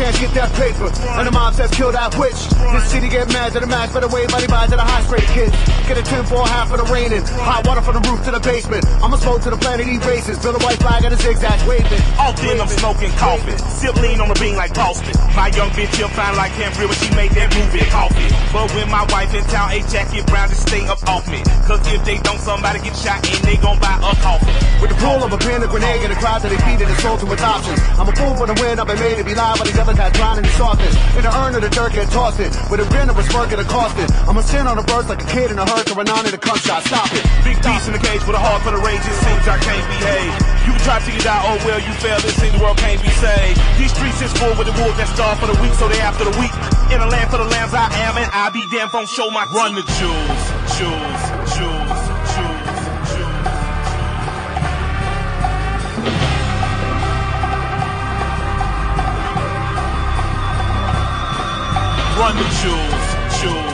chance, get that paper. And the mobs have killed that witch. This city get mad to the max, better way money buys to the high straight kids. Get a 10 for half of the raining. Hot water from the roof to the basement. I'ma smoke to the planet, eat races. Build a white flag and a zigzag waving. Often I'm smoking coffee. Sip lean on the bean like Boston. My young bitch, she'll find like Cambria when she made that movie coffee. But when my wife in town, a jacket brown to stay up off me. Cause if they don't, somebody get shot and they gon' buy a coffin. With the pull of a pin, a grenade, and a crowd that they feed it and sold to its options. I'm a fool for the win, I've been made to be live, but these others had drowning in softness. In the urn of the dirt, get tossed it. With a grin of a smirk and a costed. I'm a sin on a burst like a kid in a hearse, or a non in a cum shot. Stop it. Big piece in the cage with a heart for the rage, it seems I can't behave. You try till you die, oh well, you fail, it seems the world can't be saved. These streets is full with the wolves that starve for the weak, so they after the weak. In a land for the lambs I am, and I be damn gon' show my run the jewels, jewels, jewels, jewels, jewels. Run the jewels, jewels.